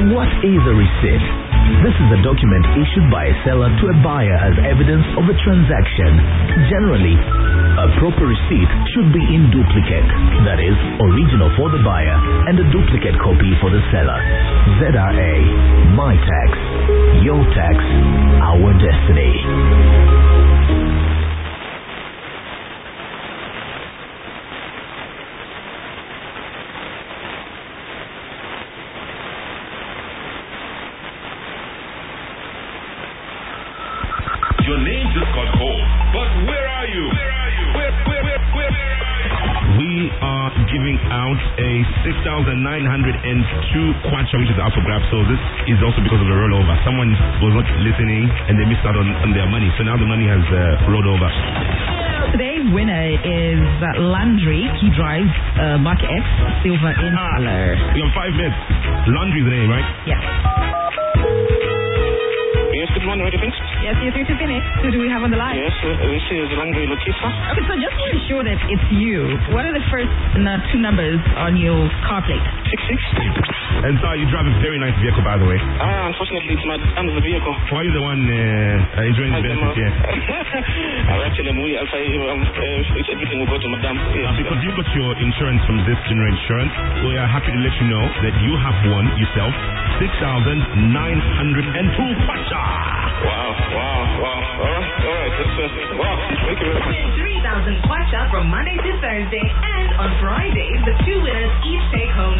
What is a receipt? This is a document issued by a seller to a buyer as evidence of a transaction. Generally, a proper receipt should be in duplicate, that is, original for the buyer and a duplicate copy for the seller. ZRA, my tax, your tax, our destiny. Your name just got called, but where are you? Where? We are giving out a 6,902 kwacha, which is out for grabs. So this is also because of the rollover. Someone was not listening and they missed out on their money. So now the money has rolled over. Today's winner is Landry. He drives Mark X Silver in Harler. We have 5 minutes. Landry's the name, right? Yes. Yes, good morning, ready, thanks? Yes, you're through to finish. Who do we have on the line? Yes, this is Landry Latifa. Okay, so just to ensure that it's you, what are the first 2 numbers on your car plate? 66. And so you drive a very nice vehicle, by the way. Unfortunately, it's my son's vehicle. Why are you the one enjoying the benefits here? Actually, it's everything will go to Madame. Because you got your insurance from this General Insurance, we are happy to let you know that you have won yourself 6,902 kwacha. Wow. All right. Wow. Thank you very much. 3,000 kwacha from Monday to Thursday, and on Friday, the 2 winners each take home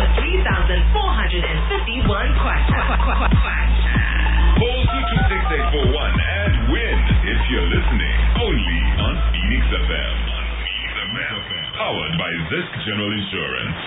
3,451 kwacha. Call 226-841 and win if you're listening only on Phoenix FM. Powered by Zisk General Insurance.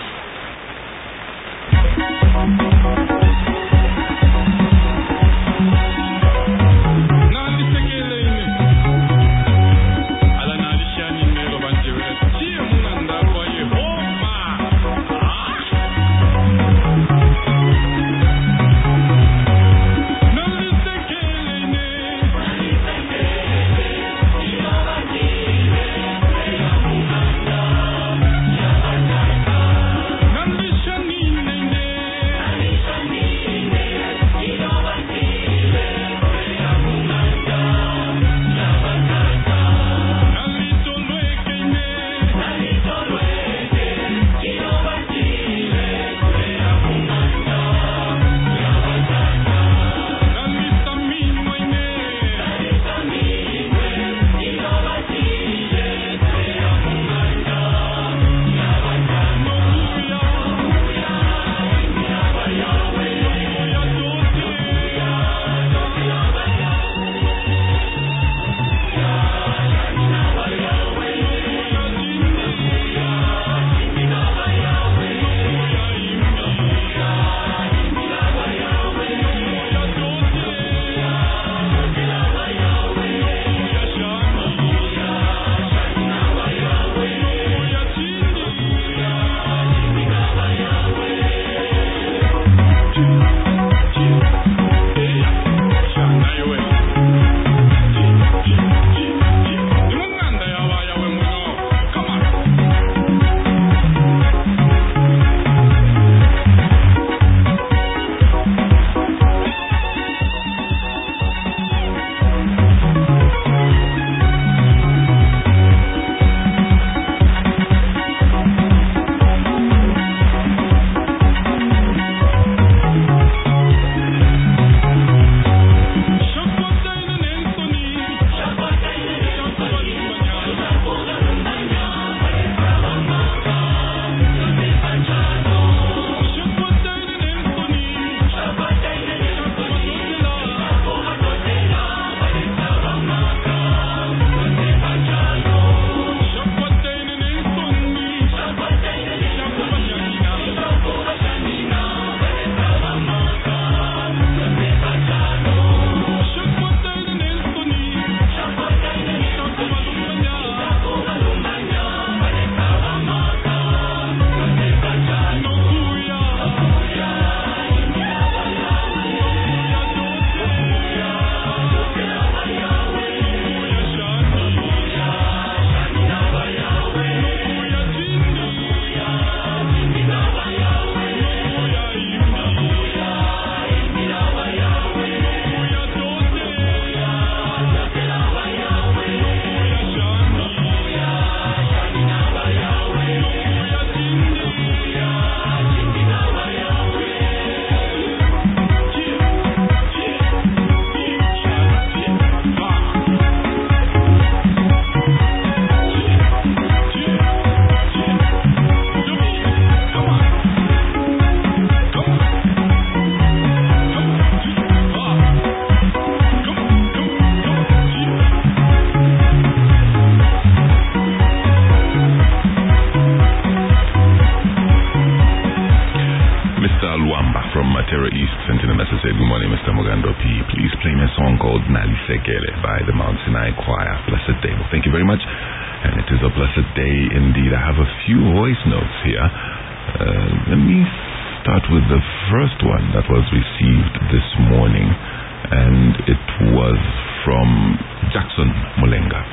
Terra East sent in a message saying, good morning, Mr. Mugando P. Please play me a song called Nali Sekele by the Mount Sinai Choir. Blessed day. Well, thank you very much. And it is a blessed day indeed. I have a few voice notes here. Let me start with the first one that was received this morning. And it was from Jackson Mulenga.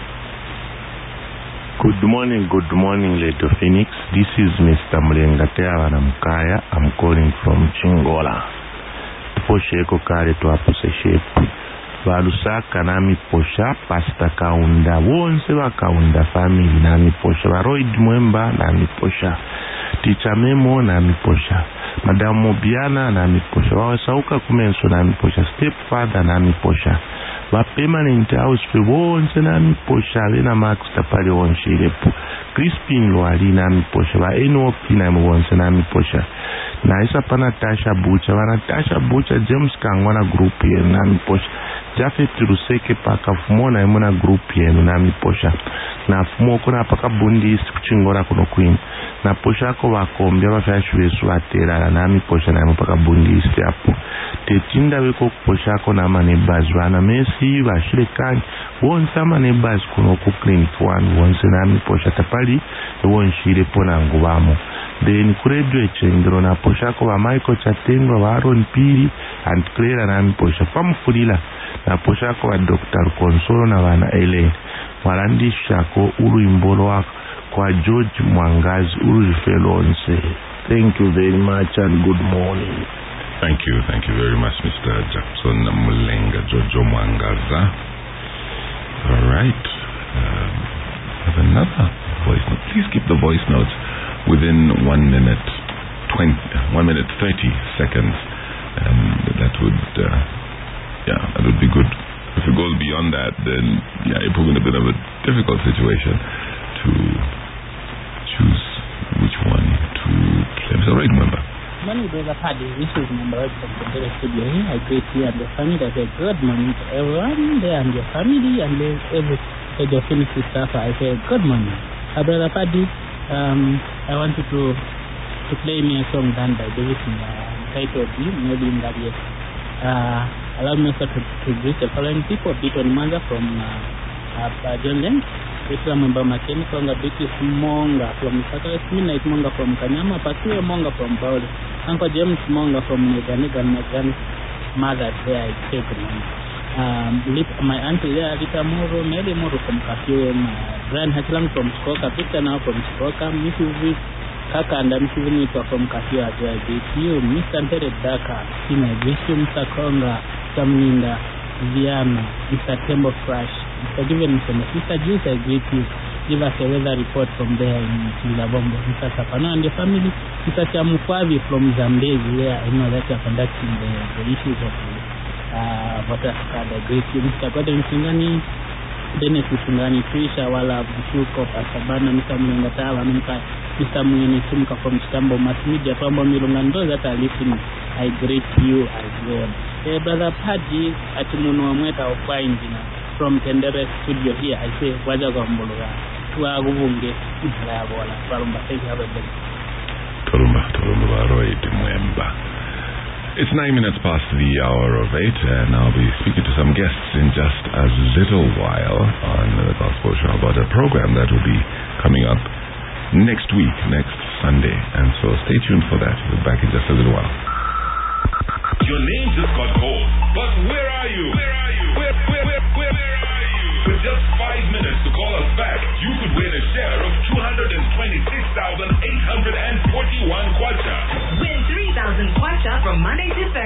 Good morning, Lady Phoenix. This is Mr. Mulenga Teavana Mukaya. I'm calling from Chingola. Posheko kare to apose shepu. Valusaka nami posha, Pastor Kaunda. Wonse wa Kaunda family nami posha. Varoid Mwemba nami posha. Teacher Memo nami posha. Madam Mobiana nami posha. Wawasauka kumenso nami posha. Stepfather nami posha. Va permanent house pe wonse nami posha. Vena Max tapari wonshirepu. Crispin Loali nami posha. Va NOP nami wonse nami posha. Na isa pa Natasha Bucha. Va Natasha Bucha James Kangwana group ye nami posha. Jafet Ruseke paka fumo na emuna group ye nami posha. Na fumo kuna paka bundi kuchingora kuno queen. Na posha ko wakombia wafashwe swatera nami posha na mpaka bundi isti hapo. Tetinda weko posha ko na manebaz wana mesi washire kanyi. Wonsa manebaz kuno ku clinic one wonse nami posha tapali wonshire pona ngubamo. Then kuredu echendro na posha ko wa Michael Chatengo wa Aaron Piri and Clara nami posha pamfulila na posha ko wa Dr. Consolo na wana Ellen. Walandi shako uru imbolo wako kwa George Mwangazi uru felonse. Thank you very much and good morning. Thank you very much, Mr. Jackson Mulenga, Jojo Mwangaza. Alright. I have another voice note. Please keep the voice notes within 1 minute 30 seconds. That would be good. If it goes beyond that, then you're probably in a bit of a difficult situation to choose which one to play. So, right, remember. Morning, brother Paddy. This is number 8 from the studio here. I greet you and the family. I say good morning to everyone there and your family and every your Phoenix staff. I say good morning. Brother Paddy, I want you to play me a song done by David titled Maybe in that year. Allow me also to greet the following people. Beaton Manga from John Lane. Petra Member Makeni Konga, British Monga from Sakales, Midnight Monga from Kanyama, Patua Monga from Paul, Uncle James Monga from Neganiga, my grandmother there, I take my auntie there, Rita Moro, Mary Moro from Kafu, Brian Hatlam from Skoka, Peter now from Skoka, Mrs. Kaka and Mrs. from Kafu as well. You, Mr. Tere Daka, Sina, Vishum Sakonga, Samninda, Viana, Mr. Tembo Crash, Mr. Given from Mr. Juice, I greet you. Give us a weather report from there in Chilabombo. Mr. Sapano and the family. Mr. Chamukwavi from Zambezi, where I know that you are conducting the issues of voter card. I greet you. Mr. Gordon Singani, Dennis Singani, Trisha, Wala, Bushuko, Pasabana, Mr. Mungatawa, Mr. Mungini Simka from Stambo, Mass Media, Pambo Milungando that are listening. I greet you as well. Brother Paddy at Munuamweta of Finding from Tendere Studio here. I say, Wajagambologa, Tuagubunge, Islabola, Palumba, thank you, everybody. Tolumba, Roy Mwemba. It's 9 minutes past the hour of 8, and I'll be speaking to some guests in just a little while on the Gospel Show about a program that will be coming up next week, next Sunday. And so stay tuned for that. We'll be back in just a little while. Your name just got called, but where are you? Where are you? Where are you? With just 5 minutes to call us back, you could win a share of 226,841 kwacha. Win 3,000 kwacha from Monday to Thursday.